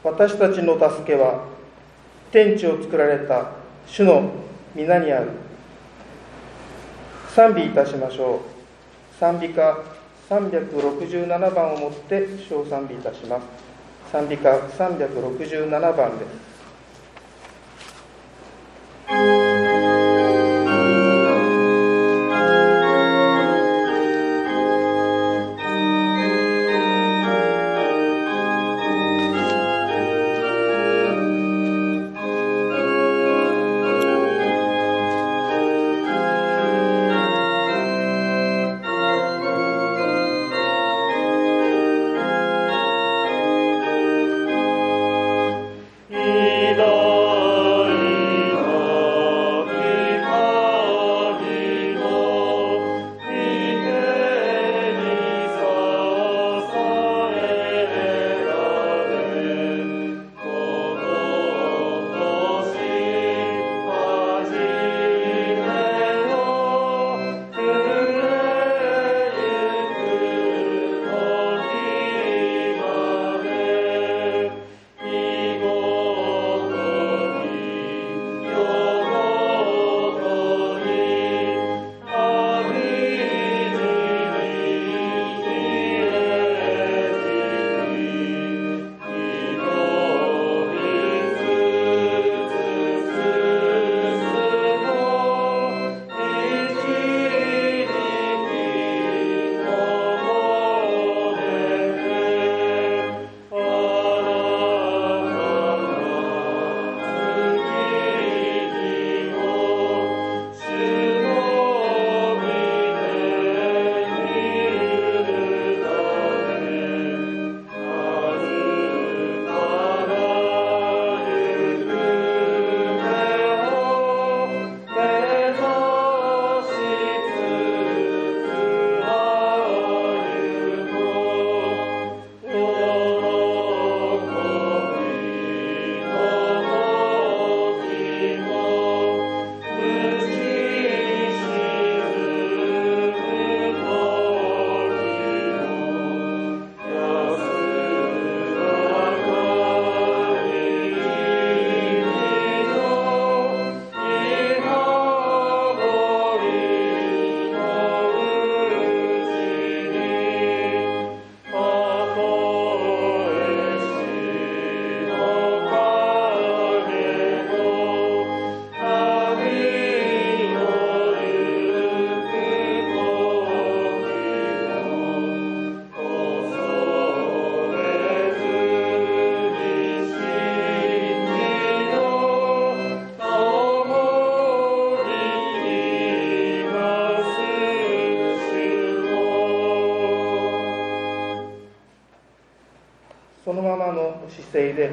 私たちの助けは天地を作られた主の皆にある。賛美いたしましょう。賛美歌367番をもって小賛美いたします。賛美歌367番です。そのままの姿勢で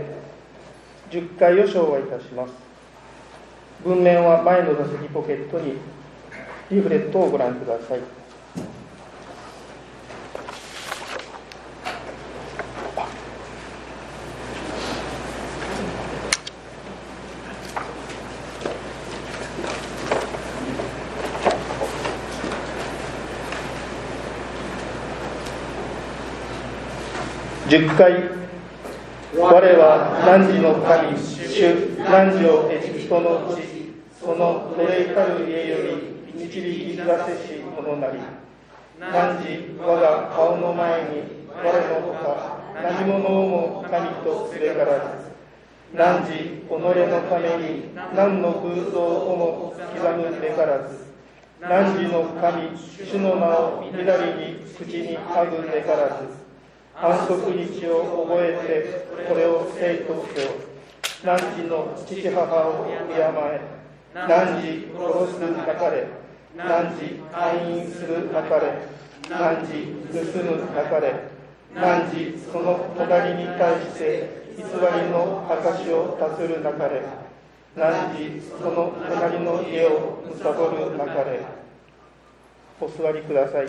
10回を唱和いたします。文面は前の座席ポケットにリーフレットをご覧ください。10回、我は汝の神、主、汝をエジプトの地、その奴隷たる家より導き出せし者なり。汝、我が顔の前に、我のほか何者をも神とすべからず。汝、己のために何の偶像をも刻むべからず。汝の神、主の名をみだりに口にあぐべからず。安息日を覚えてこれを聖とせよ。汝の父母を敬え。汝殺すなかれ。汝姦淫するなかれ。汝盗むなかれ。汝その隣に対して偽りの証を立つるなかれ。汝その隣の家を貪るなかれ。お座りください。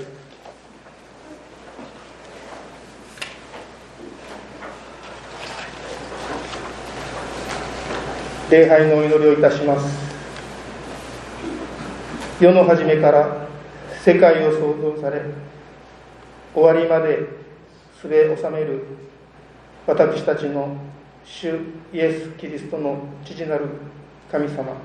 礼拝のお祈りをいたします。世の初めから世界を創造され、終わりまで据え収める私たちの主イエス・キリストの父なる神様、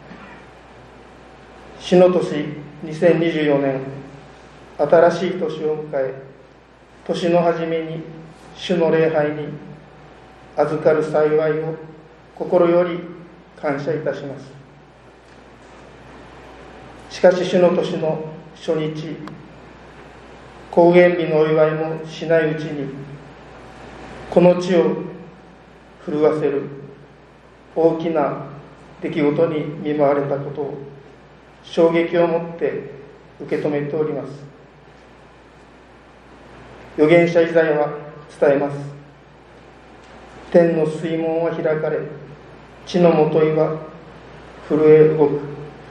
主の年2024年、新しい年を迎え、年の初めに主の礼拝に預かる幸いを心より感謝いたします。しかし主の年の初日、公元日のお祝いもしないうちに、この地を震わせる大きな出来事に見舞われたことを衝撃を持って受け止めております。預言者イザヤは伝えます。天の水門は開かれ、地のもといは震え動く。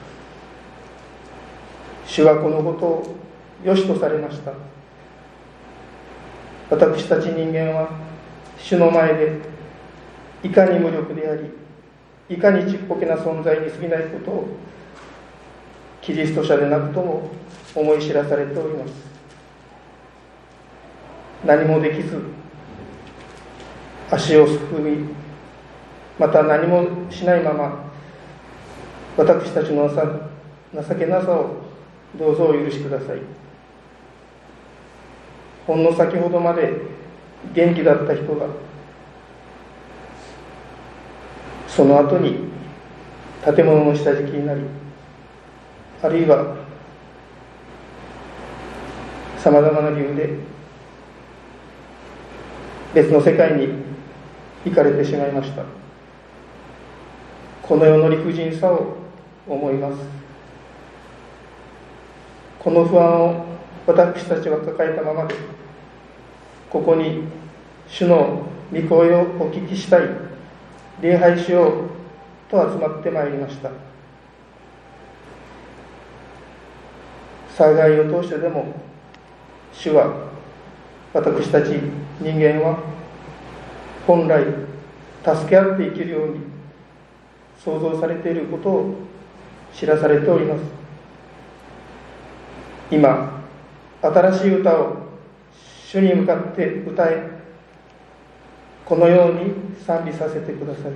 主はこのことを良しとされました。私たち人間は主の前でいかに無力であり、いかにちっぽけな存在に過ぎないことをキリスト者でなくとも思い知らされております。何もできず足をすくみ、また何もしないまま私たちの情けなさをどうぞお許しください。ほんの先ほどまで元気だった人がその後に建物の下敷きになり、あるいはさまざまな理由で別の世界に行かれてしまいました。この世の理不尽さを思います。この不安を私たちは抱えたままで、ここに主の御声をお聞きしたい、礼拝しようと集まってまいりました。災害を通してでも主は私たち人間は本来助け合って生きるように創造されていることを知らされております。今新しい歌を主に向かって歌え、このように賛美させてください。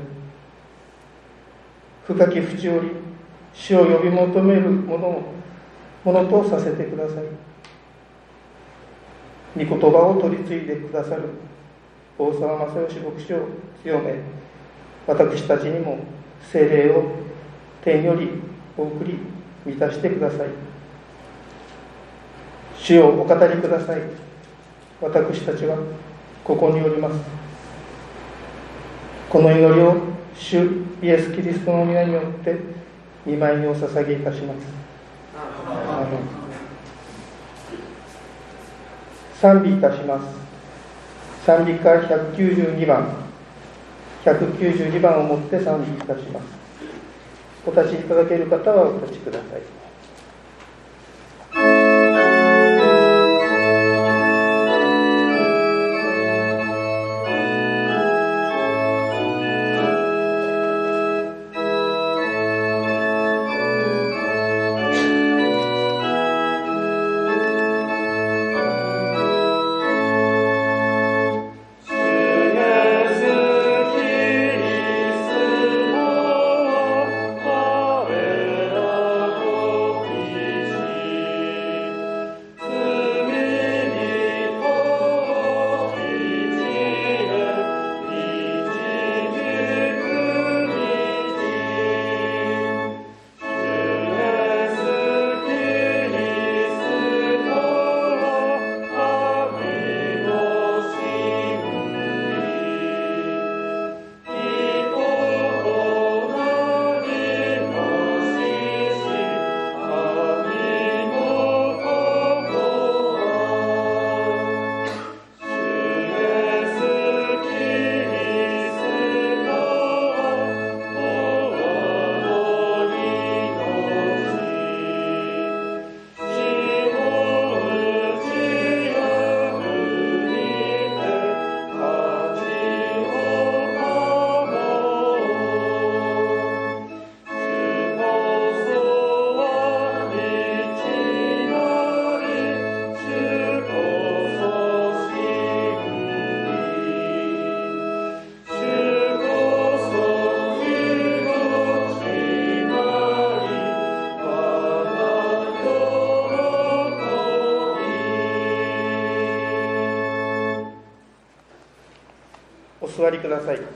深き淵より主を呼び求めるものとさせてください。御言葉を取り継いでくださる大沢正義牧師を強め、私たちにも聖霊を天よりお送り満たしてください。主よお語りください。私たちはここにおります。この祈りを主イエス・キリストの皆によって御前にお捧げいたします。アーメン。賛美いたします。賛美歌192番をもって賛美いたします。お立ちいただける方はお立ちください。 Oh 座りください。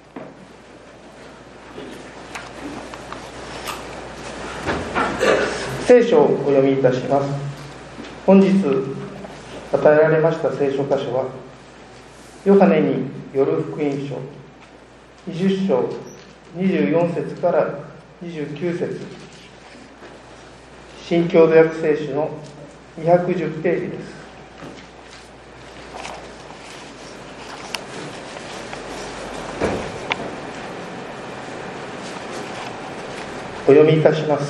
聖書をお読みいたします。本日与えられました聖書箇所は、ヨハネによる福音書20章24節から29節、新共同訳聖書の210ページです。お読みいたします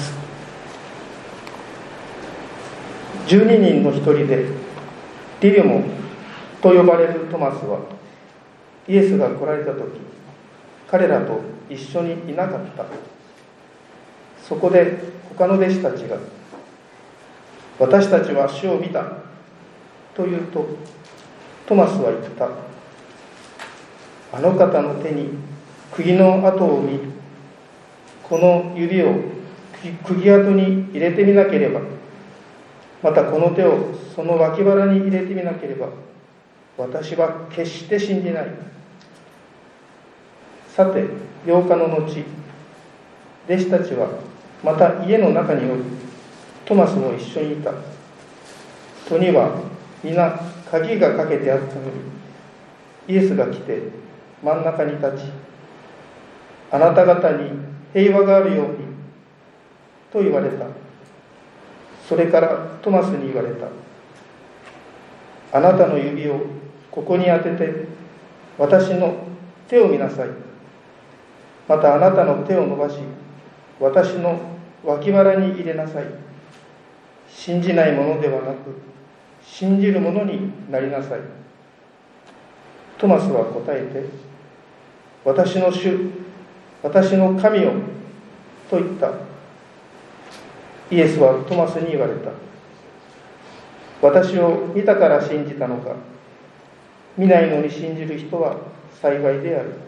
。12人の一人でディディモと呼ばれるトマスは、イエスが来られたとき、彼らと一緒にいなかった。そこで他の弟子たちが、私たちは主を見たと言うと、トマスは言った。あの方の手に釘の跡を見、この指を釘跡に入れてみなければ、またこの手をその脇腹に入れてみなければ、私は決して信じない。さて、8日の後、弟子たちはまた家の中におり、トマスも一緒にいた。戸には皆鍵がかけてあったのに、イエスが来て真ん中に立ち、あなた方に平和があるようにと言われた。それからトマスに言われた。あなたの指をここに当てて私の手を見なさい。またあなたの手を伸ばし私の脇腹に入れなさい。信じないものではなく信じるものになりなさい。トマスは答えて、私の主、私の神よと言った。イエスはトマスに言われた。私を見たから信じたのか。見ないのに信じる人は幸いである。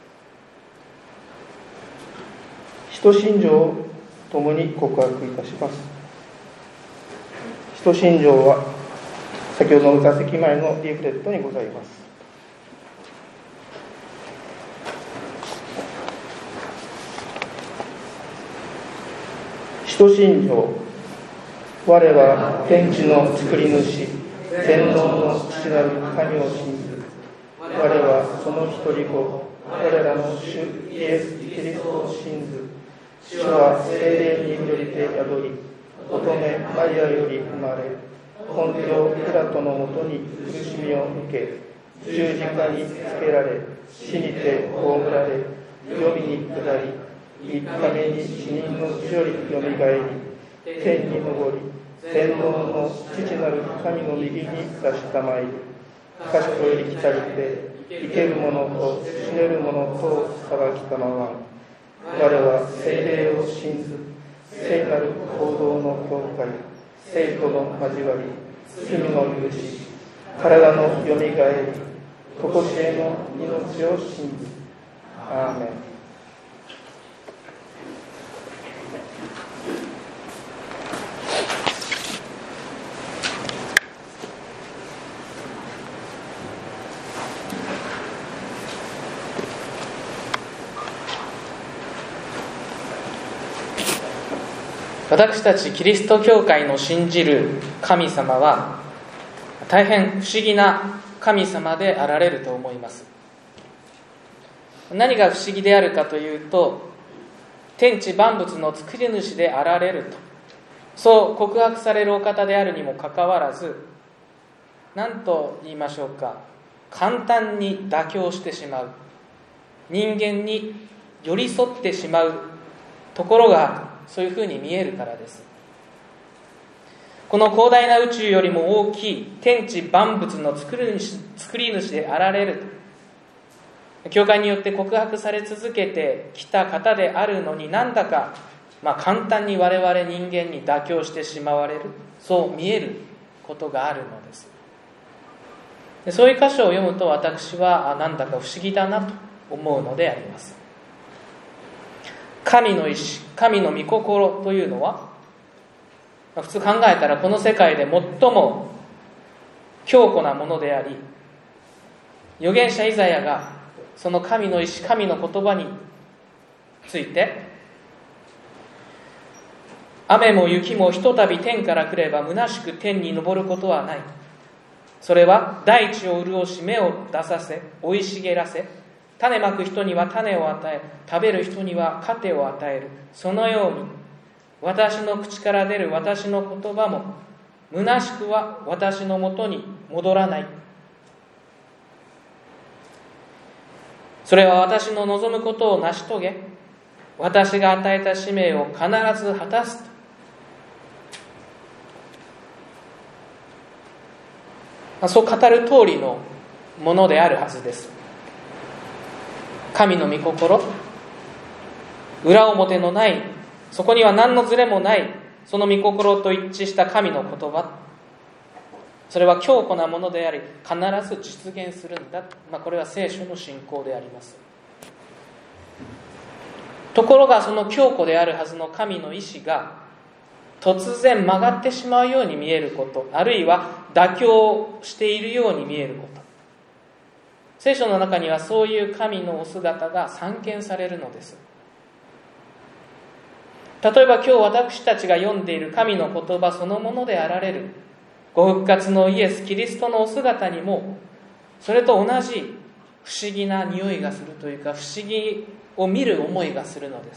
使徒信条を共に告白いたします。使徒信条は先ほどの座席前のリーフレットにございます。使徒信条。我は天地の作り主、全能の父なる神を信ず。我はその一人子、我らの主イエス・キリストを信ず。主は聖霊によりて宿り、乙女マリアより生まれ、ポンテオ・ピラトのもとに苦しみを受け、十字架につけられ、死にて葬られ、黄泉に下り、3日目に死人のうちよりよみがえり、天に昇り、全能の父なる神の右に座したまいり、賢より来たりて、生ける者と死ねる者とを裁きたまわん。我は聖霊を信ず、聖なる行動の教会、聖徒の交わり、罪の許し、体のよみがえり、とこしえの命を信ず。アーメン。 私たちキリスト教会の信じる神様は大変不思議な神様であられると思います。何が不思議であるかというと、天地万物の作り主であられると、そう告白されるお方であるにもかかわらず、何と言いましょうか、簡単に妥協してしまう、人間に寄り添ってしまうところがある、そういうふうに見えるからです。この広大な宇宙よりも大きい天地万物の作り主であられると、教会によって告白され続けてきた方であるのに、なんだか簡単に我々人間に妥協してしまわれる、そう見えることがあるのです。そういう箇所を読むと、私はなんだか不思議だなと思うのであります。神の意志、神の御心というのは、普通考えたらこの世界で最も強固なものであり、預言者イザヤがその神の意志、神の言葉について、雨も雪もひとたび天から来れば虚しく天に昇ることはない。それは大地を潤し、芽を出させ、生い茂らせ、種まく人には種を与え、食べる人には糧を与える。そのように私の口から出る私の言葉も虚しくは私のもとに戻らない。それは私の望むことを成し遂げ、私が与えた使命を必ず果たすと、そう語る通りのものであるはずです。神の御心、裏表のない、そこには何のズレもない、その御心と一致した神の言葉、それは強固なものであり、必ず実現するんだ。これは聖書の信仰であります。ところがその強固であるはずの神の意志が突然曲がってしまうように見えること、あるいは妥協しているように見えること、聖書の中にはそういう神のお姿が散見されるのです。例えば今日私たちが読んでいる神の言葉そのものであられるご復活のイエス・キリストのお姿にも、それと同じ不思議な匂いがするというか、不思議を見る思いがするのです。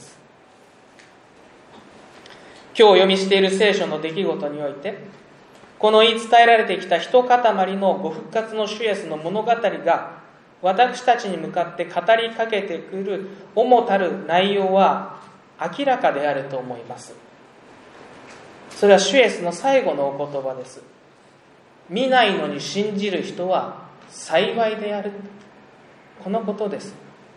今日お読みしている聖書の出来事において、この言い伝えられてきた一塊のご復活の主イエスの物語が私たちに向かって語りかけてくる主たる内容は明らかであると思います。それは主イエスの最後のお言葉です。見ないのに信じる人は幸いである。このことです。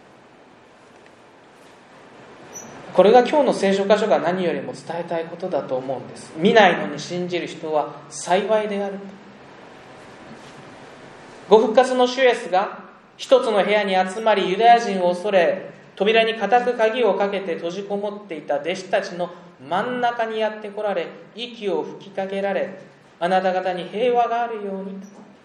これが今日の聖書箇所が何よりも伝えたいことだと思うんです。見ないのに信じる人は幸いである。ご復活の主イエスが一つの部屋に集まりユダヤ人を恐れ、扉に固く鍵をかけて閉じこもっていた弟子たちの真ん中にやって来られ、息を吹きかけられ、あなた方に平和があるように。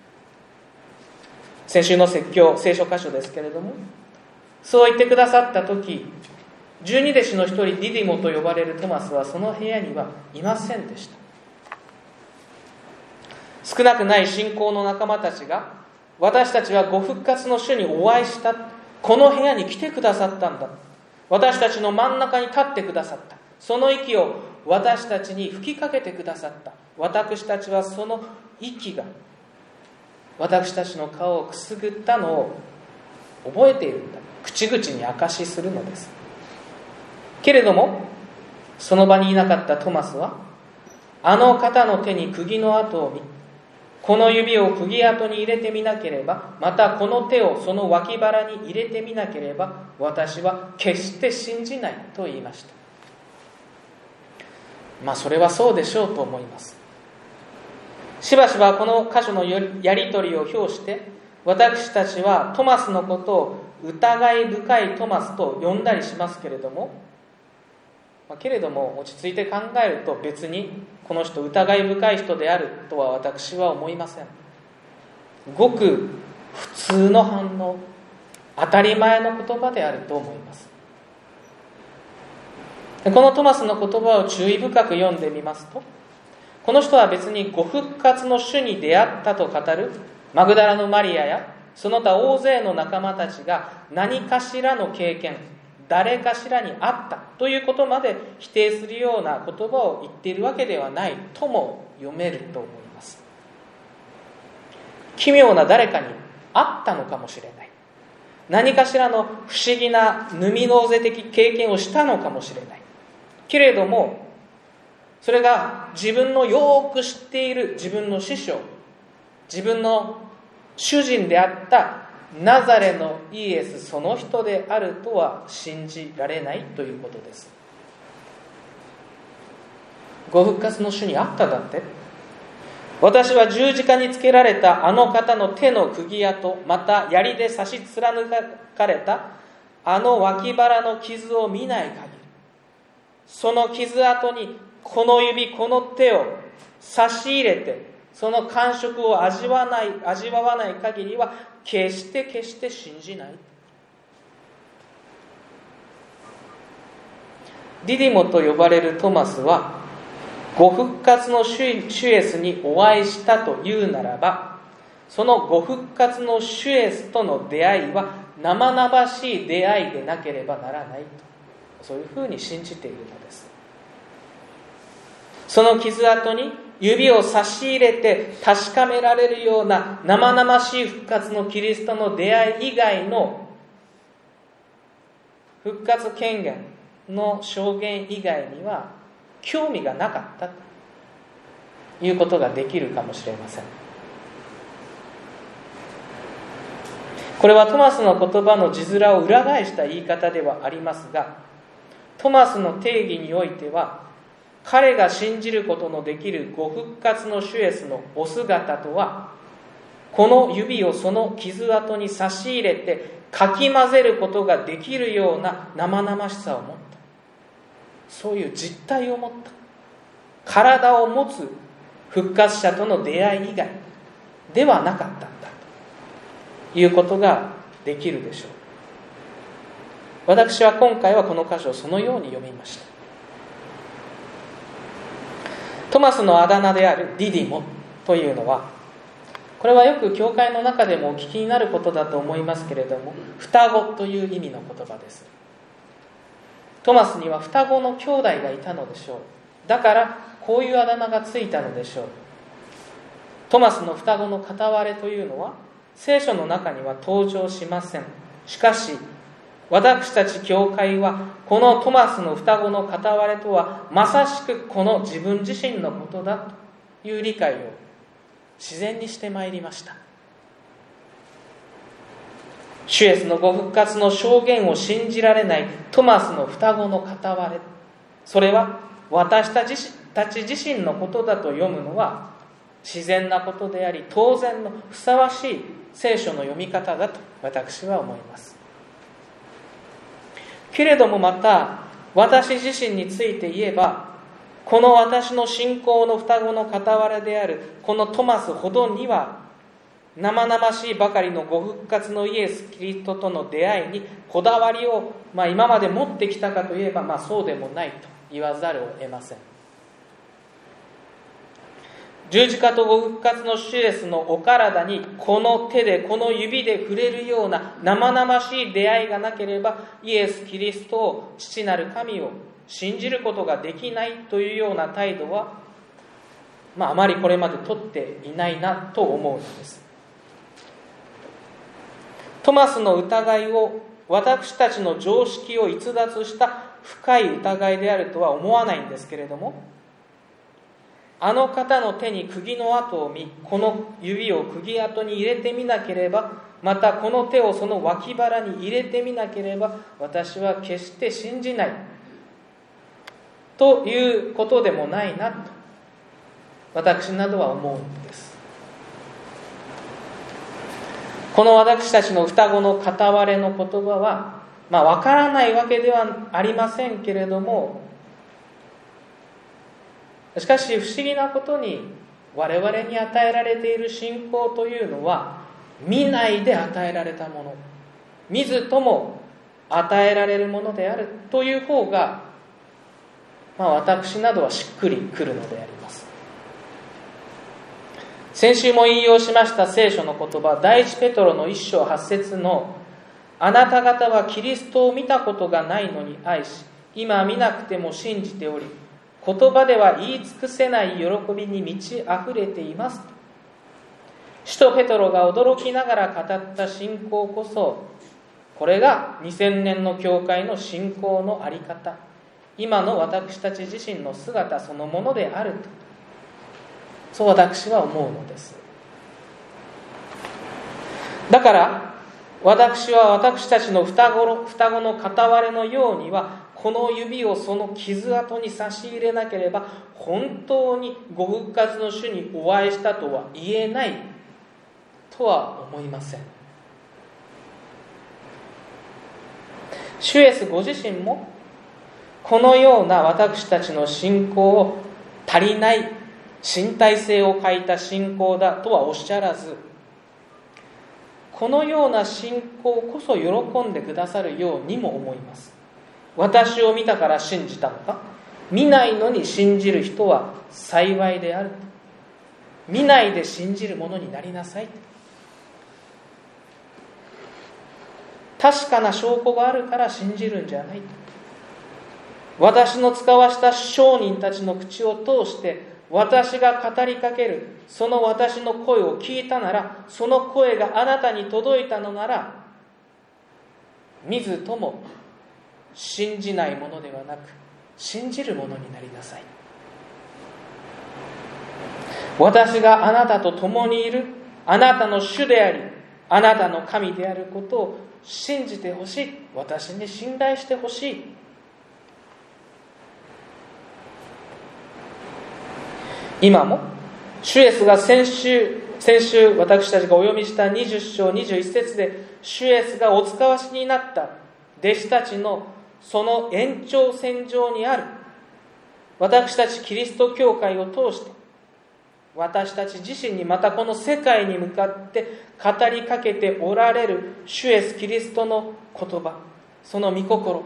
先週の説教、聖書箇所ですけれども、そう言ってくださった時、12弟子の一人ディディモと呼ばれるトマスはその部屋にはいませんでした。少なくない信仰の仲間たちが、私たちはご復活の主にお会いした、この部屋に来てくださったんだ、私たちの真ん中に立ってくださった、その息を私たちに吹きかけてくださった、私たちはその息が私たちの顔をくすぐったのを覚えているんだ、口々に証しするのです。けれどもその場にいなかったトマスは、あの方の手に釘の跡を見、この指を釘跡に入れてみなければ、またこの手をその脇腹に入れてみなければ、私は決して信じないと言いました。それはそうでしょうと思います。しばしばこの箇所のやり取りを表して、私たちはトマスのことを疑い深いトマスと呼んだりしますけれども、落ち着いて考えると別にこの人疑い深い人であるとは私は思いません。ごく普通の反応、当たり前の言葉であると思います。このトマスの言葉を注意深く読んでみますと、この人は別にご復活の主に出会ったと語るマグダラのマリアやその他大勢の仲間たちが何かしらの経験、誰かしらにあったということまで否定するような言葉を言っているわけではないとも読めると思います。奇妙な誰かにあったのかもしれない、何かしらの不思議なヌミノーゼ的経験をしたのかもしれない。けれどもそれが自分のよく知っている自分の師匠、自分の主人であったナザレのイエスその人であるとは信じられないということです。ご復活の主にあっただって、私は十字架につけられたあの方の手の釘跡、また槍で刺し貫かれたあの脇腹の傷を見ない限り、その傷跡にこの指この手を差し入れてその感触を味わわない限りは決して信じない。 ディディモと呼ばれるトマスはご復活の主イエスにお会いしたというならば、そのご復活の主イエスとの出会いは生々しい出会いでなければならないと、そういうふうに信じているのです。その傷跡に指を差し入れて確かめられるような生々しい復活のキリストの出会い以外の復活権限の証言以外には興味がなかったということができるかもしれません。これはトマスの言葉の字面を裏返した言い方ではありますが、トマスの定義においては、彼が信じることのできるご復活の主イエスのお姿とは、この指をその傷跡に差し入れてかき混ぜることができるような生々しさを持った、そういう実体を持った体を持つ復活者との出会い以外ではなかったんだということができるでしょう。私は今回はこの箇所をそのように読みました。トマスのあだ名であるディディモというのは、これはよく教会の中でもお聞きになることだと思いますけれども、双子という意味の言葉です。トマスには双子の兄弟がいたのでしょう。だからこういうあだ名がついたのでしょう。トマスの双子の片割れというのは聖書の中には登場しません。しかし私たち教会はこのトマスの双子の片割れとはまさしくこの自分自身のことだという理解を自然にしてまいりました。主イエスのご復活の証言を信じられないトマスの双子の片割れ、それは私たち自身のことだと読むのは自然なことであり、当然のふさわしい聖書の読み方だと私は思います。けれどもまた私自身について言えば、この私の信仰の双子の片割れであるこのトマスほどには生々しいばかりのご復活のイエス・キリストとの出会いにこだわりを、今まで持ってきたかといえば、そうでもないと言わざるを得ません。十字架とご復活の主イエスのお体にこの手でこの指で触れるような生々しい出会いがなければ、イエス・キリストを父なる神を信じることができないというような態度は、あまりこれまで取っていないなと思うのです。トマスの疑いを私たちの常識を逸脱した深い疑いであるとは思わないんですけれども、あの方の手に釘の跡を見、この指を釘跡に入れてみなければ、またこの手をその脇腹に入れてみなければ、私は決して信じないということでもないなと私などは思うのです。この私たちの双子の片割れの言葉は、わからないわけではありませんけれども、しかし不思議なことに我々に与えられている信仰というのは見ないで与えられたもの、見ずとも与えられるものであるという方が、私などはしっくりくるのであります。先週も引用しました聖書の言葉、第一ペトロの1章8節のあなた方はキリストを見たことがないのに愛し、今見なくても信じており、言葉では言い尽くせない喜びに満ち溢れています。使徒ペトロが驚きながら語った信仰こそ、これが2000年の教会の信仰の在り方、今の私たち自身の姿そのものであると、そう私は思うのです。だから私は私たちの双子の片割れのようには、この指をその傷跡に差し入れなければ本当にご復活の主にお会いしたとは言えないとは思いません。主イエスご自身もこのような私たちの信仰を足りない身体性を欠いた信仰だとはおっしゃらず、このような信仰こそ喜んでくださるようにも思います。 私を見たから信じたのか。見ないのに信じる人は幸いである。見ないで信じるものになりなさい。確かな証拠があるから信じるんじゃない。私の使わした商人たちの口を通して私が語りかけるその私の声を聞いたなら、その声があなたに届いたのなら、見ずとも信じないものではなく信じるものになりなさい。私があなたと共にいる、あなたの主でありあなたの神であることを信じてほしい。私に信頼してほしい。今も主イエスが先週私たちがお読みした20章21節で、主イエスがお使わしになった弟子たちのその延長線上にある私たちキリスト教会を通して、私たち自身にまたこの世界に向かって語りかけておられる主イエスキリストの言葉、その御心、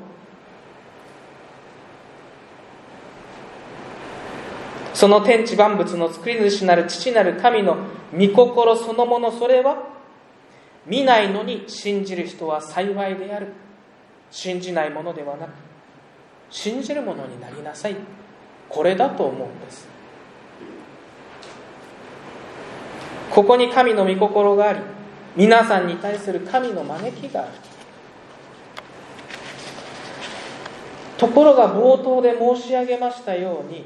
その天地万物の作り主なる父なる神の御心そのもの、それは見ないのに信じる人は幸いである。信じないものではなく信じるものになりなさい。これだと思うんです。ここに神の御心があり、皆さんに対する神の招きがある。ところが冒頭で申し上げましたように、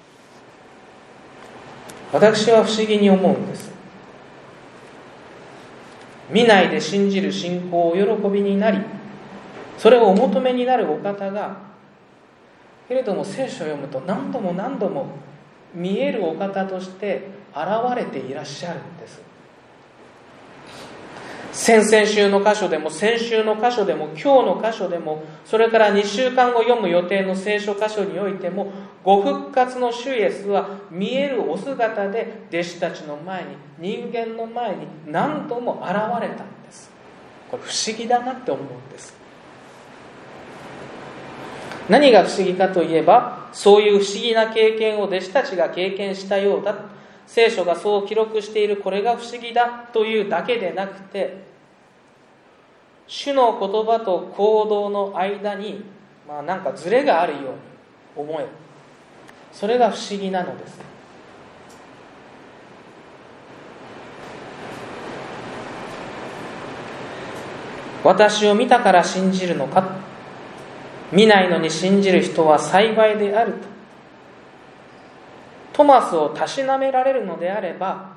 私は不思議に思うんです。見ないで信じる信仰を喜びになり、それをお求めになるお方が、けれども聖書を読むと何度も何度も見えるお方として現れていらっしゃるんです。先々週の箇所でも先週の箇所でも今日の箇所でも、それから2週間後読む予定の聖書箇所においても、ご復活の主イエスは見えるお姿で弟子たちの前に、人間の前に何度も現れたんです。これ不思議だなって思うんです。何が不思議かといえば、そういう不思議な経験を弟子たちが経験したようだ、聖書がそう記録している、これが不思議だというだけでなくて、主の言葉と行動の間に、なんかズレがあるように思える。それが不思議なのです。私を見たから信じるのか、見ないのに信じる人は幸いであるとトマスをたしなめられるのであれば、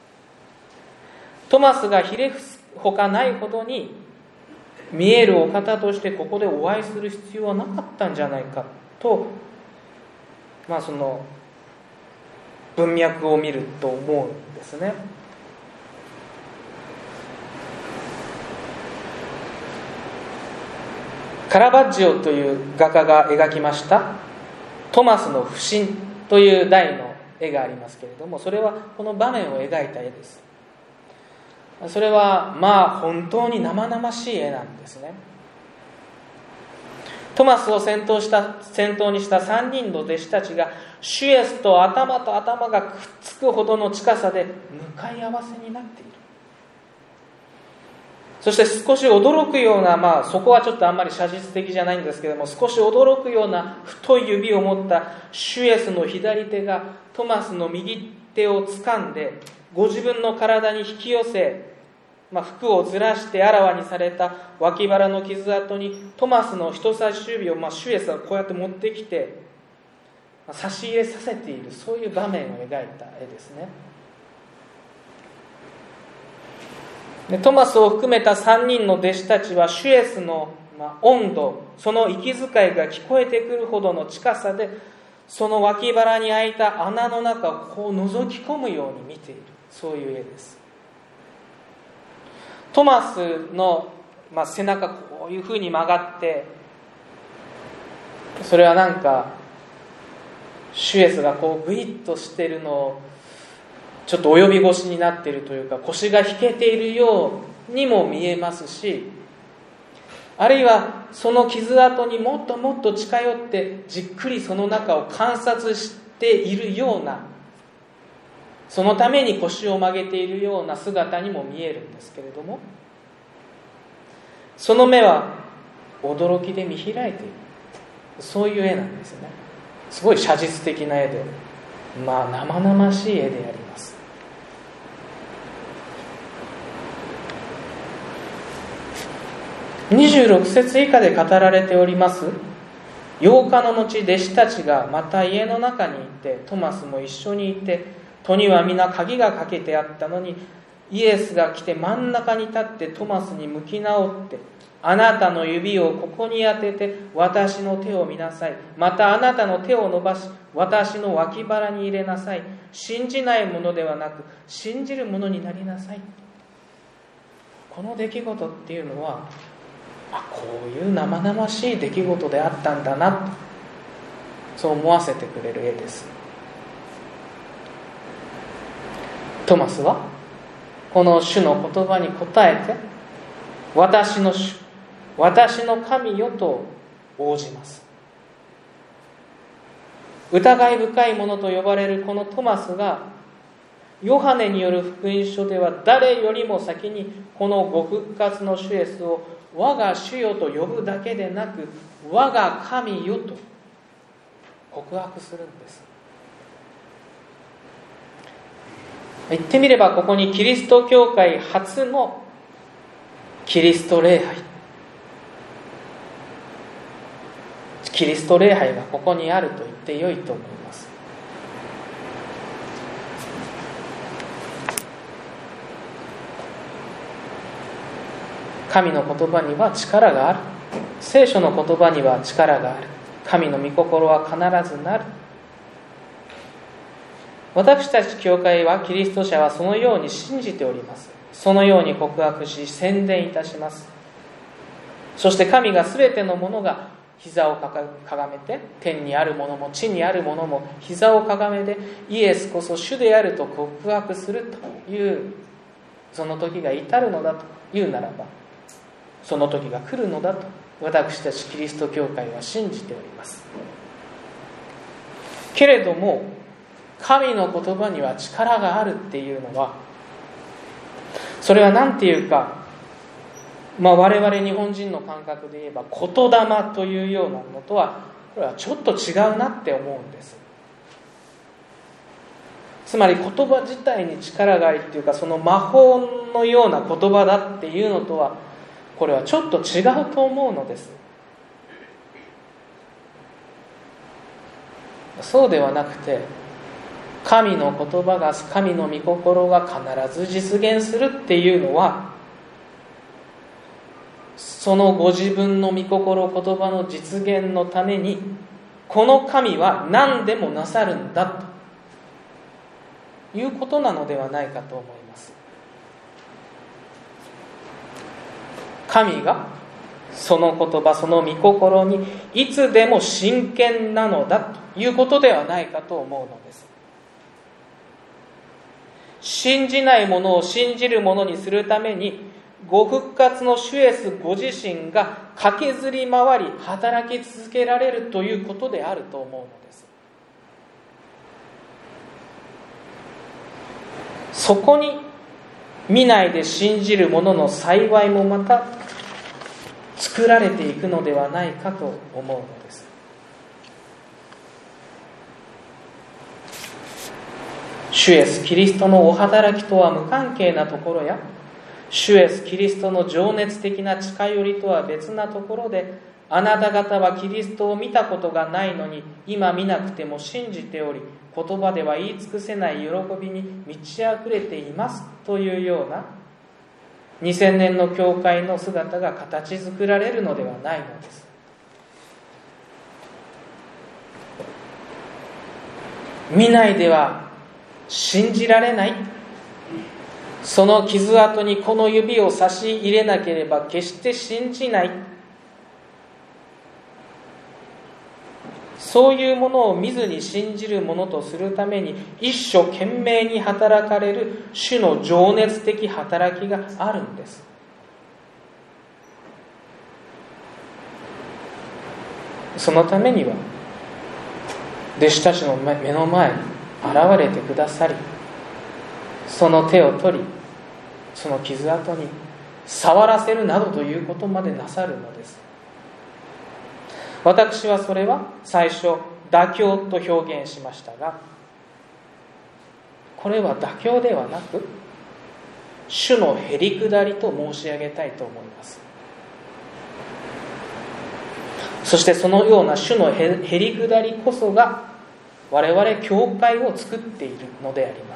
トマスがひれ伏すほかないほどに見えるお方としてここでお会いする必要はなかったんじゃないかと、その文脈を見ると思うんですね。カラバッジオという画家が描きましたトマスの不信という題の絵がありますけれども、それはこの場面を描いた絵です。それは本当に生々しい絵なんですね。トマスを先頭にした3人の弟子たちが主イエスと頭と頭がくっつくほどの近さで向かい合わせになっている。そして少し驚くような、そこはちょっとあんまり写実的じゃないんですけれども、少し驚くような太い指を持った主イエスの左手がトマスの右手を掴んで、ご自分の体に引き寄せ、服をずらしてあらわにされた脇腹の傷跡にトマスの人差し指を主イエスはこうやって持ってきて差し入れさせている、そういう場面を描いた絵ですね。でトマスを含めた3人の弟子たちは主イエスの温度、その息遣いが聞こえてくるほどの近さで、その脇腹に開いた穴の中をこう覗き込むように見ている、そういう絵です。トマスの、背中こういうふうに曲がって、それはなんか主イエスがこうグイッとしているのをちょっと及び腰になっているというか、腰が引けているようにも見えますし、あるいはその傷跡にもっともっと近寄ってじっくりその中を観察しているような、そのために腰を曲げているような姿にも見えるんですけれども、その目は驚きで見開いている、そういう絵なんですね。すごい写実的な絵で、生々しい絵であります。26節以下で語られております。8日の後、弟子たちがまた家の中にいて、トマスも一緒にいて、戸には皆鍵がかけてあったのに、イエスが来て真ん中に立ってトマスに向き直って、あなたの指をここに当てて私の手を見なさい。またあなたの手を伸ばし私の脇腹に入れなさい。信じないものではなく信じるものになりなさい。この出来事っていうのは、こういう生々しい出来事であったんだなと、そう思わせてくれる絵です。トマスはこの主の言葉に応えて、私の主、私の神よと応じます。疑い深いものと呼ばれるこのトマスが、ヨハネによる福音書では誰よりも先にこのご復活の主イエスを我が主よと呼ぶだけでなく、我が神よと告白するんです。言ってみれば、ここにキリスト教会初のキリスト礼拝、キリスト礼拝がここにあると言ってよいと思います。神の言葉には力がある。聖書の言葉には力がある。神の御心は必ずなる。私たち教会は、キリスト者はそのように信じております。そのように告白し宣伝いたします。そして神がすべてのものが膝をかがめて、天にあるものも地にあるものも膝をかがめて、イエスこそ主であると告白するという、その時が至るのだというならば、その時が来るのだと私たちキリスト教会は信じております。けれども、神の言葉には力があるっていうのは、それは何ていうか、我々日本人の感覚で言えば言霊というようなのとは、これはちょっと違うなって思うんです。つまり言葉自体に力があるっていうか、その魔法のような言葉だっていうのとは、これはちょっと違うと思うのです。そうではなくて、神の言葉が、神の御心が必ず実現するっていうのは、そのご自分の御心、言葉の実現のために、この神は何でもなさるんだということなのではないかと思います。神がその言葉、その御心にいつでも真剣なのだということではないかと思うのです。信じないものを信じるものにするために、ご復活の主イエスご自身が駆けずり回り働き続けられるということであると思うのです。そこに見ないで信じる者の幸いもまた作られていくのではないかと思うのです。主イエスキリストのお働きとは無関係なところや、主イエスキリストの情熱的な近寄りとは別なところで、あなた方はキリストを見たことがないのに今見なくても信じており、言葉では言い尽くせない喜びに満ち溢れていますというような2000年の教会の姿が形作られるのではないのです。見ないでは信じられない。その傷跡にこの指を差し入れなければ決して信じない。そういうものを見ずに信じるものとするために一生懸命に働かれる主の情熱的働きがあるんです。 そのためには弟子たちの目の前に現れてくださり、その手を取り、その傷跡に触らせるなどということまでなさるのです。私はそれは最初妥協と表現しましたが、これは妥協ではなく主のへりくだりと申し上げたいと思います。そしてそのような主のへりくだりこそが我々教会を作っているのであります。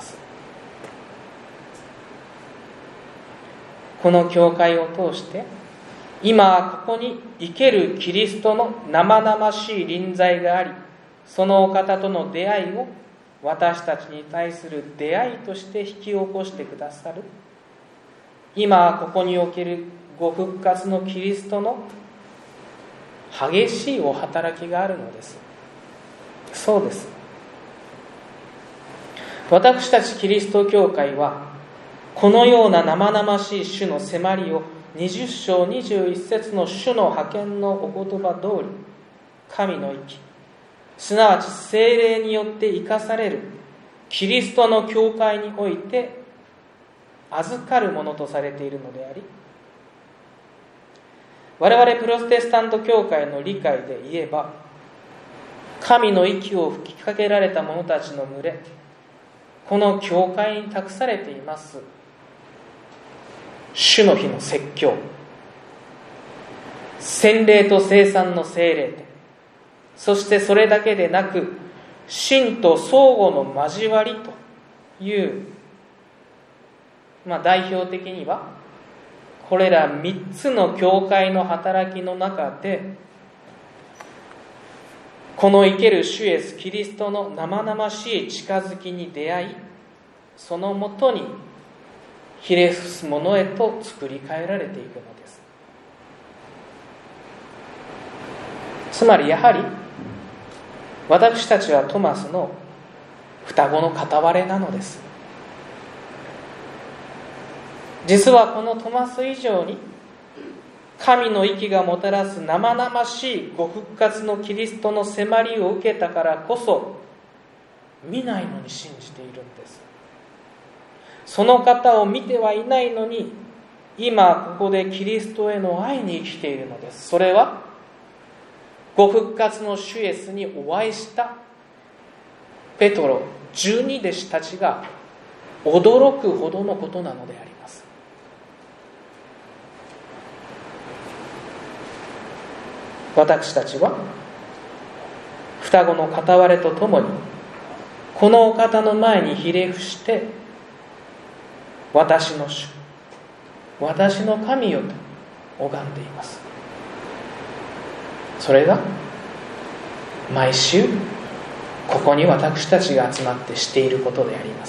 この教会を通して今ここに生けるキリストの生々しい臨在があり、そのお方との出会いを私たちに対する出会いとして引き起こしてくださる、今ここにおけるご復活のキリストの激しいお働きがあるのです。そうです。私たちキリスト教会はこのような生々しい主の迫りを20章21節の主の派遣のお言葉通り、神の息、すなわち聖霊によって生かされるキリストの教会において預かるものとされているのであり、我々プロテスタント教会の理解で言えば、神の息を吹きかけられた者たちの群れ、この教会に託されています主の日の説教、洗礼と聖餐の聖霊で、そしてそれだけでなく真と相互の交わりという、代表的にはこれら3つの教会の働きの中で、この生ける主イエスキリストの生々しい近づきに出会い、そのもとにひれ伏すものへと作り変えられていくのです。つまりやはり私たちはトマスの双子の片割れなのです。実はこのトマス以上に神の息がもたらす生々しいご復活のキリストの迫りを受けたからこそ、見ないのに信じているんです。その方を見てはいないのに、今ここでキリストへの愛に生きているのです。それはご復活の主イエスにお会いしたペトロ12弟子たちが驚くほどのことなのであります。私たちは双子の片割れとともにこのお方の前にひれ伏して、私の主、私の神よと拝んでいます。それが毎週ここに私たちが集まってしていることであります。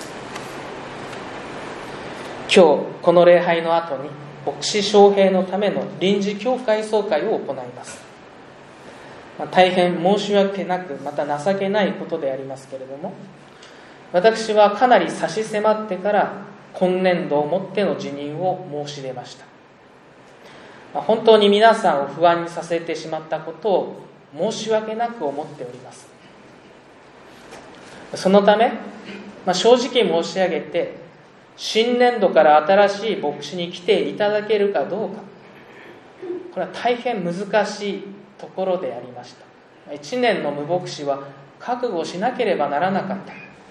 今日この礼拝の後に牧師招聘のための臨時教会総会を行います。大変申し訳なく、また情けないことでありますけれども、私はかなり差し迫ってから今年度をもっての辞任を申し出ました。本当に皆さんを不安にさせてしまったことを申し訳なく思っております。そのため、正直申し上げて、新年度から新しい牧師に来ていただけるかどうか、これは大変難しいところでありました。1年の無牧師は覚悟しなければならなかった。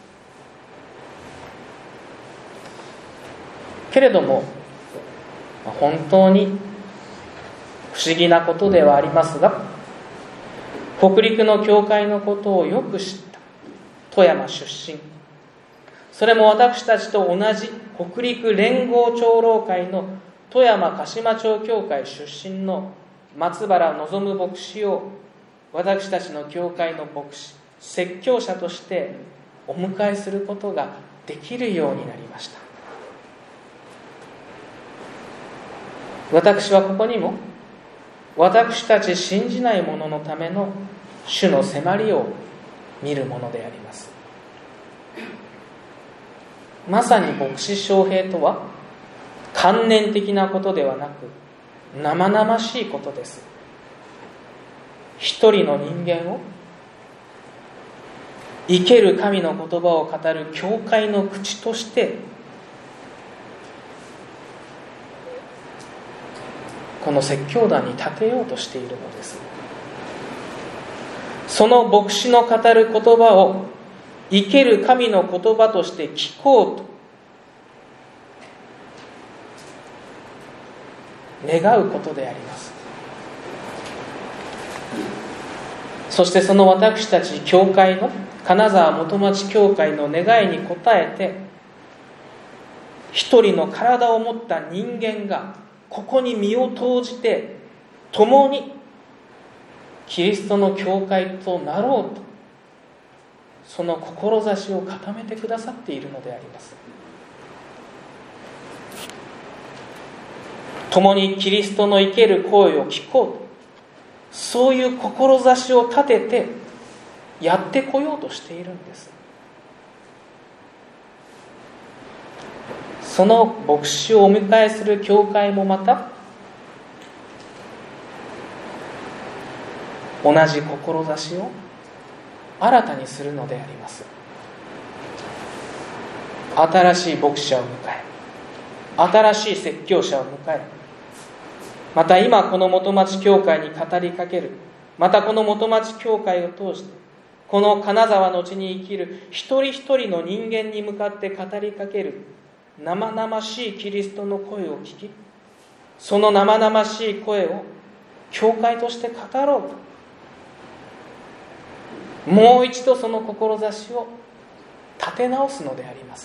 けれども本当に不思議なことではありますが、北陸の教会のことをよく知った富山出身、それも私たちと同じ北陸連合長老会の富山鹿島町教会出身の松原望牧師を私たちの教会の牧師、説教者としてお迎えすることができるようになりました。私はここにも私たち信じない者のための主の迫りを見るものであります。まさに牧師招聘とは観念的なことではなく生々しいことです。 一人の人間を生ける神の言葉を語る教会の口としてこの説教団に立てようとしているのです。その牧師の語る言葉を生ける神の言葉として聞こうと願うことであります。そしてその私たち教会の金沢元町教会の願いに応えて、一人の体を持った人間がここに身を投じて共にキリストの教会となろうと、その志を固めてくださっているのであります。共にキリストの生ける声を聞こうと、そういう志を立ててやってこようとしているんです。その牧師をお迎えする教会もまた同じ志を新たにするのであります。新しい牧者を迎え、新しい説教者を迎え、また今この元町教会に語りかける、またこの元町教会を通してこの金沢の地に生きる一人一人の人間に向かって語りかける生々しいキリストの声を聞き、その生々しい声を教会として語ろうと、もう一度その志を立て直すのであります。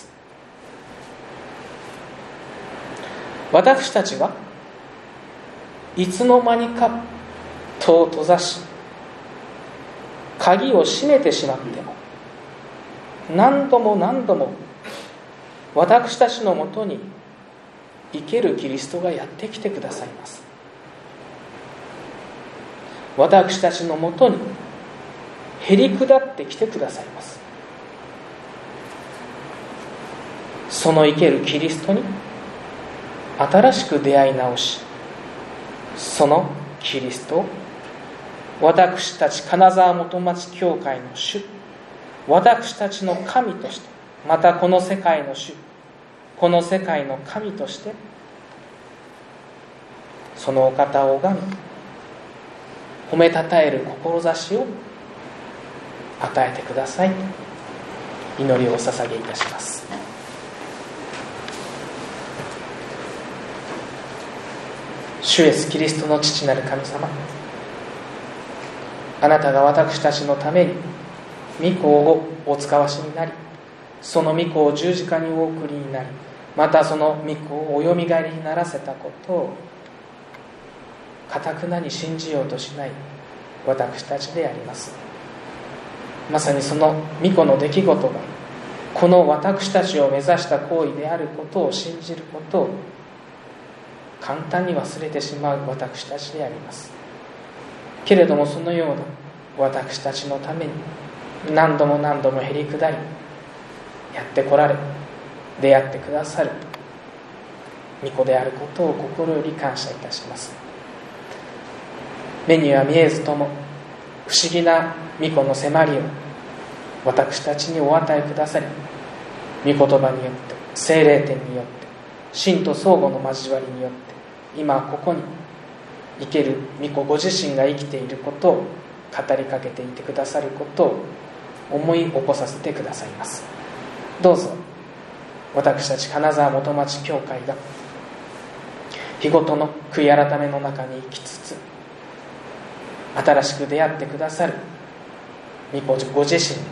私たちはいつの間にか戸を閉ざし鍵を閉めてしまっても、何度も何度も私たちのもとに生けるキリストがやってきてくださいます。私たちのもとにへり下ってきてくださいます。その生けるキリストに新しく出会い直し、そのキリストを私たち金沢元町教会の主、私たちの神として、またこの世界の主、この世界の神としてそのお方を拝み褒めたたえる志を与えてくださいと祈りをお捧げいたします。主イエスキリストの父なる神様、あなたが私たちのために御子をお使わしになり、その御子を十字架にお送りになり、またその御子をおよみがえりにならせたことを固くなに信じようとしない私たちであります。まさにその御子の出来事がこの私たちを目指した行為であることを信じることを簡単に忘れてしまう私たちであります。けれどもそのような私たちのために何度も何度もへり下りやってこられ、出会ってくださる御子であることを心より感謝いたします。目には見えずとも不思議な御子の迫りを私たちにお与えくださり、御言葉によって聖霊典によって真と相互の交わりによって今ここに生ける御子ご自身が生きていることを語りかけていてくださることを思い起こさせてくださいます。どうぞ私たち金沢元町教会が日ごとの悔い改めの中に生きつつ、新しく出会ってくださる御子ご自身に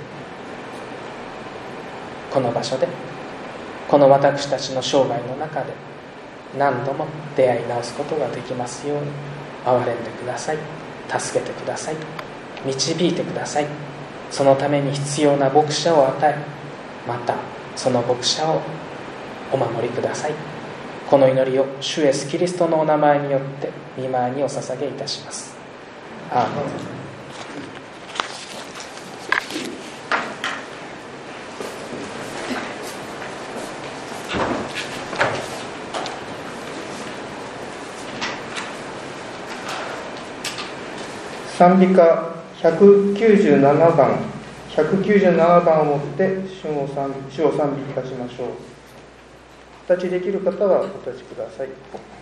この場所でこの私たちの生涯の中で何度も出会い直すことができますように憐れんでください、助けてください、導いてください。そのために必要な牧者を与え、またその牧者をお守りください。この祈りを主イエスキリストのお名前によって御前にお捧げいたします。アーメン。 賛美歌197番をもって主を賛美いたしましょう。お立ちできる方はお立ちください。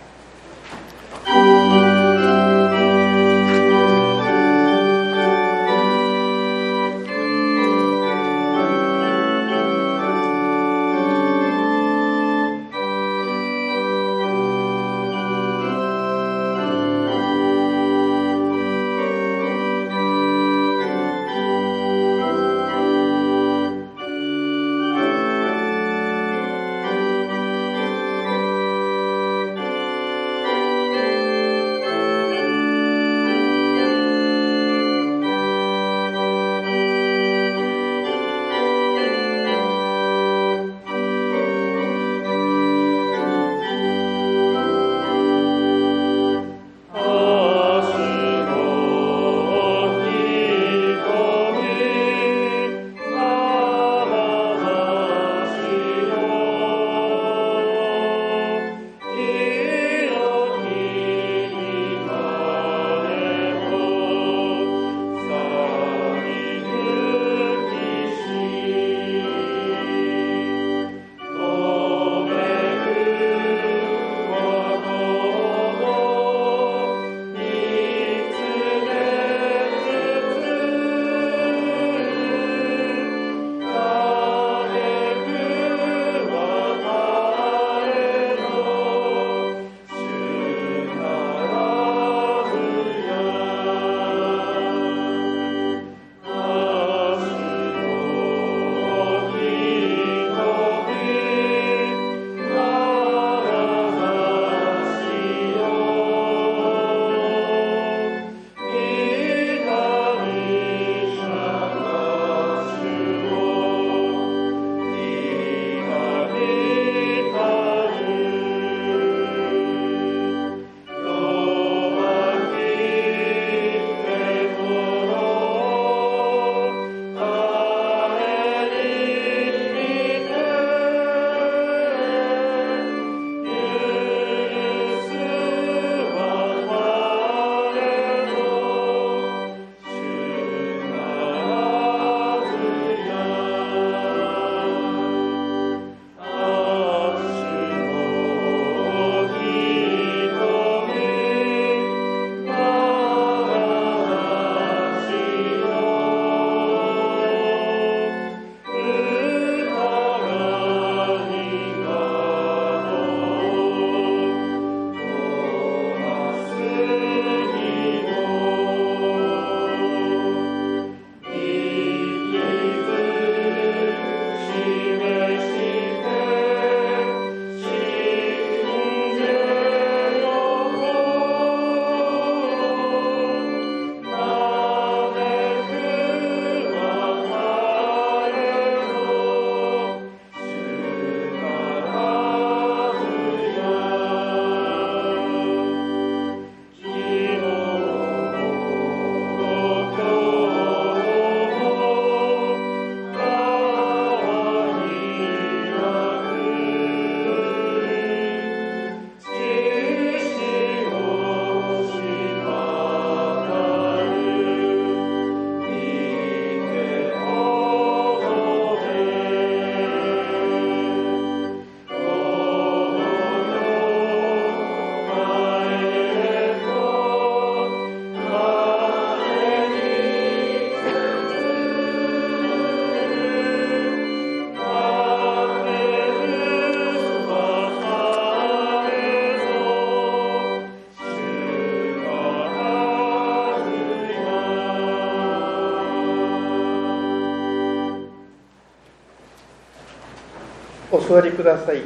お座りください。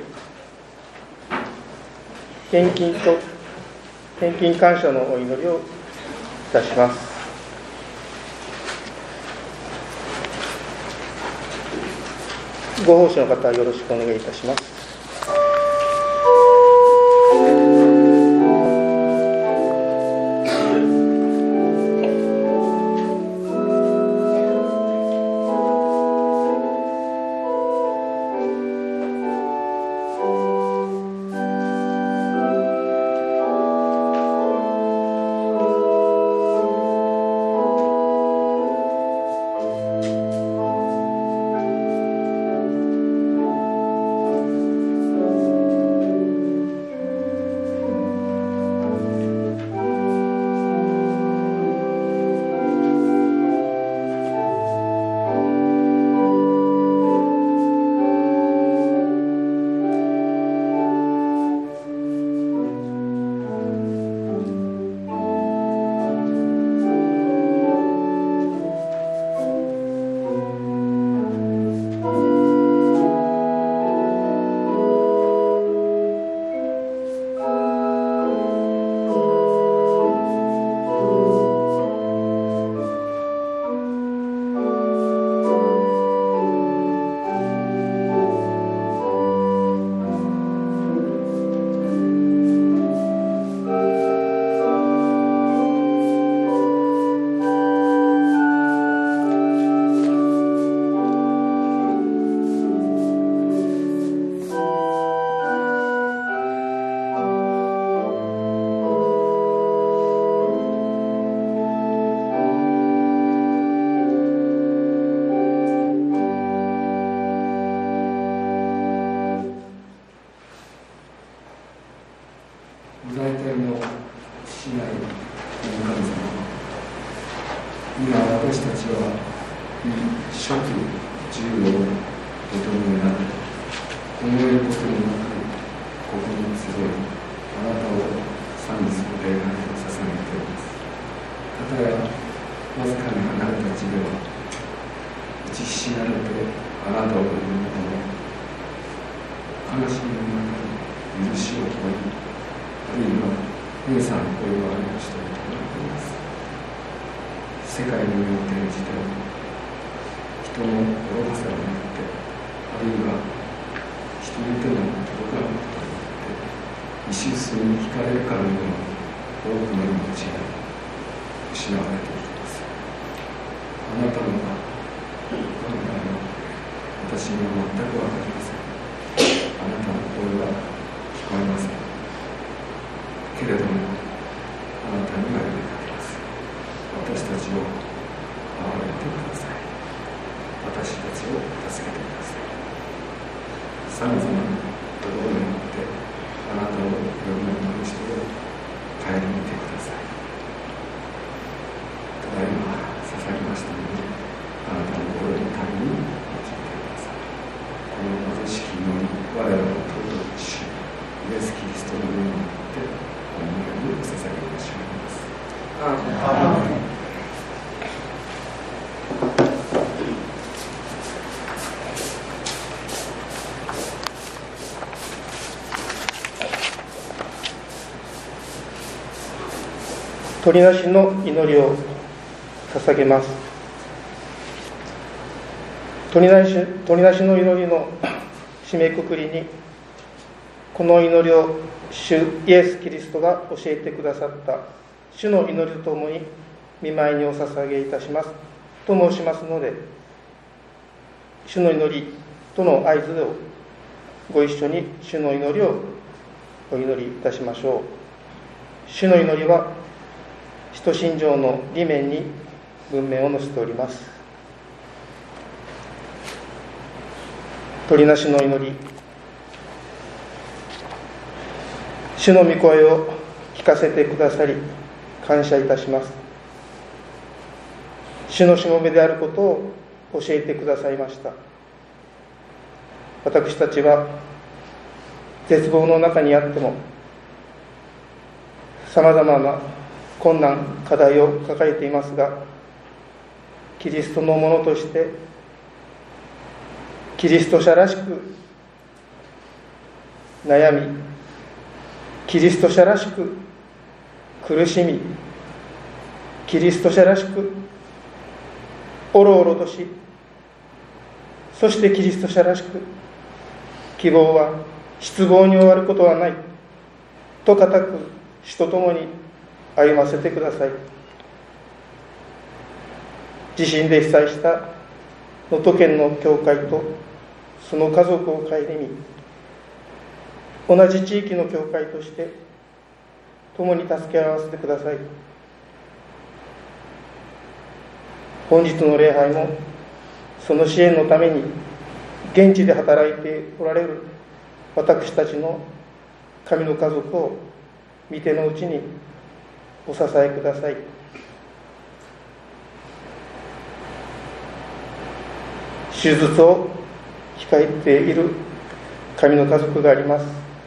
献金感謝のお祈りをいたします。ご奉仕の方、よろしくお願いいたします。 今私たちは諸く自由を求めなく、思えることもなく、ここに集い、あなたを賛美する礼拝を捧げています。たとえわずかに離れた地では、打ちひしがれてあなたを呼ぶ者も、悲しみの中に許しを請い、あるいは姉さんの声をありましたことがあります。世界において自体、人の愚かさによって、あるいは人の手の届かないことによって、石臼に惹かれるかのような多くの命が失われていきます。あなたの考えは私には全く分かりません。あなたの声は聞こえません。けれども、あなたには呼びかけます。私たちを憐れてください。私たちを助けてください。さまざまなところによってあなたを呼ぶような人を顧みてください。ただいま捧げましたので、あなたの心のために用いてください。この貧しき祈り、我らの尊い主イエス・キリストの名によってお願いを捧げましょう。アーメン。 取りなしの祈りを捧げます。取りなしの祈りの締めくくりに、この祈りを主イエス・キリストが教えてくださった主の祈りとともに御前にお捧げいたしますと申しますので、主の祈りとの合図をご一緒に主の祈りをお祈りいたしましょう。主の祈りは使徒信条の理念に文面を載せております。取りなしの祈り。主の御声を聞かせてくださり感謝いたします。主のしもべであることを教えてくださいました。私たちは絶望の中にあっても、さまざまな困難課題を抱えていますが、キリストのものとしてキリスト者らしく悩み、キリスト者らしく苦しみ、キリスト者らしくおろおろとし、そしてキリスト者らしく希望は失望に終わることはないと固く主と共に歩ませてください。地震で被災した能登県の教会とその家族を顧み、同じ地域の教会として共に助け合わせてください。本日の礼拝もその支援のために現地で働いておられる私たちの神の家族を御手のうちにお支えください。手術を控えている神の家族があります。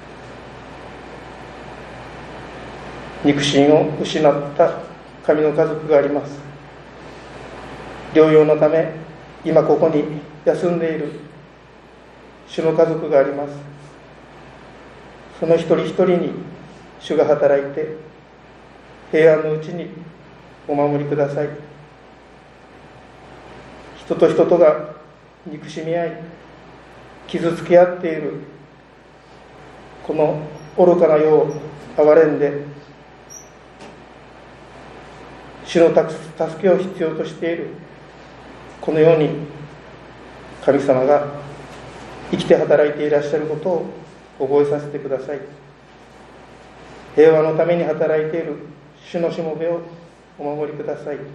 肉親を失った神の家族があります。療養のため今ここに休んでいる主の家族があります。その一人一人に主が働いて平安のうちにお守りください。人と人とが憎しみ合い傷つけ合っているこの愚かな世を憐れんで、主の助けを必要としているこの世に神様が生きて働いていらっしゃることを覚えさせてください。平和のために働いている主のしもべをお守りください。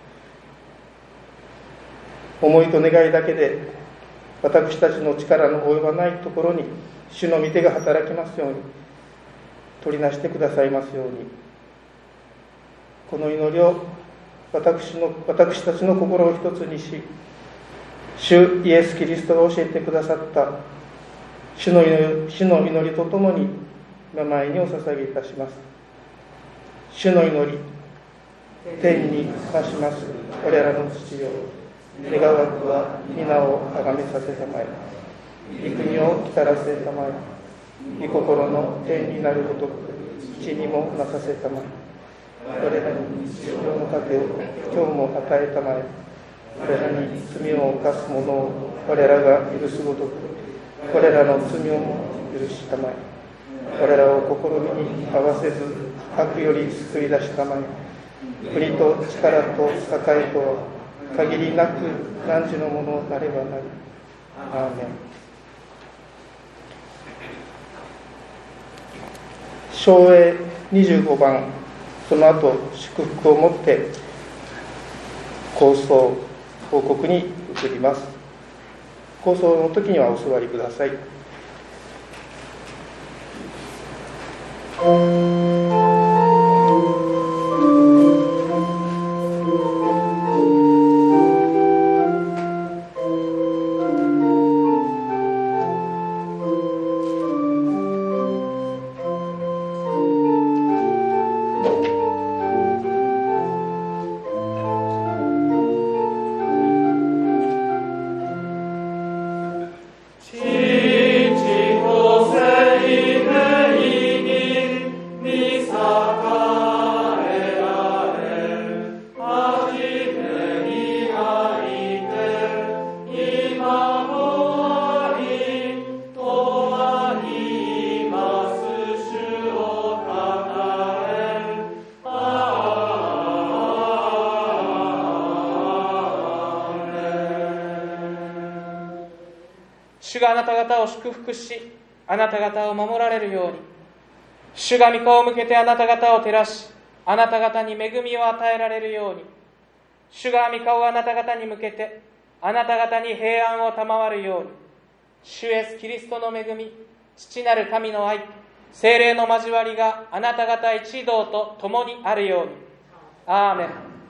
思いと願いだけで私たちの力の及ばないところに主の御手が働きますように取りなしてくださいますように、この祈りを私たちの心を一つにし、主イエス・キリストが教えてくださった主の祈りとともに御前にお捧げいたします。主の祈り、天に増します我らの父よ、願わくは皆をあがめさせたまえ、御国を来たらせたまえ、御心の天になるごとく地にもなさせたまえ、我らに日常の糧を今日も与えたまえ、我らに罪を犯す者を我らが許すごとく我らの罪をも許したまえ、我らを試みに合わせず悪より救い出したまえ、国と力と栄えとは限りなく汝のものなればなり。アーメン。唱詠25番、その後祝福をもって構想報告に移ります。構想の時にはお座りください。 主があなた方を祝福し、あなた方を守られるように。主が御顔を向けてあなた方を照らし、あなた方に恵みを与えられるように。主が御顔をあなた方に向けて、あなた方に平安を賜るように。主イエスキリストの恵み、父なる神の愛、聖霊の交わりがあなた方一同と共にあるように。アーメン。